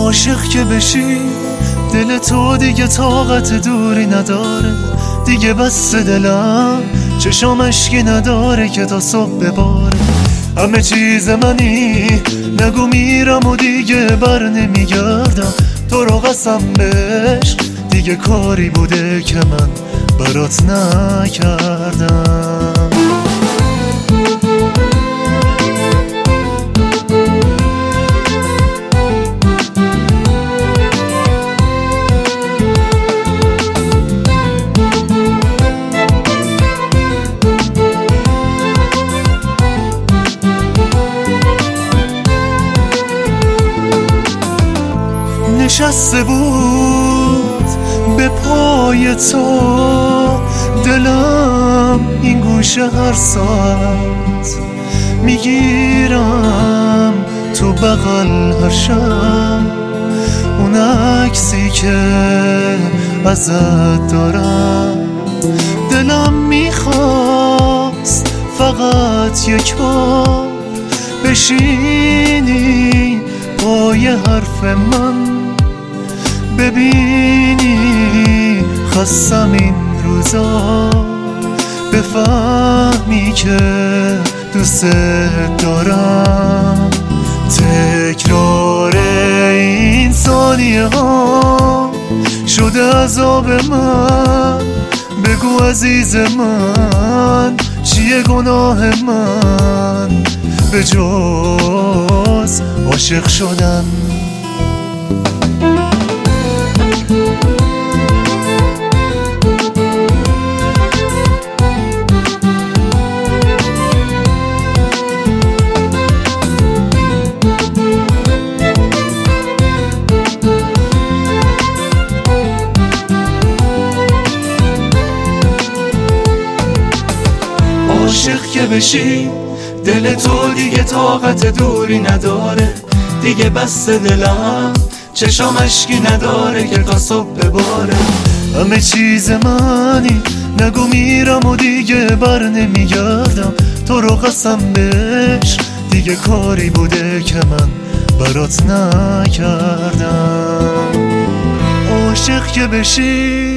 عاشق که بشی دل تو دیگه طاقت دوری نداره، دیگه بس دلم چشام اشکی نداره که تا صبح بباره. همه چیز منی نگو میرم و دیگه بر نمیگردم، تو رو قسم بهش دیگه کاری بوده که من برات نکردم. نشسته بود به پای تو دلم این گوشه هر ساعت، میگیرم تو بغل هر شب اون عکسی که ازت دارم. دلم میخواست فقط یک بار بشینی پای حرف من، ببینی خستم این روزا، بفهمی که دوست دارم. تکرار این ثانیه ها شده عذاب من، بگو عزیز من چیه گناه من به جز عاشق شدن. عاشق که بشی دل تو دیگه طاقت دوری نداره، دیگه بس دلم چشام اشکی نداره که تا صبح بباره. همه چیز منی نگو میرم و دیگه بر نمیگردم، تو رو قسم بهش دیگه کاری بوده که من برات نکردم. عاشق که بشی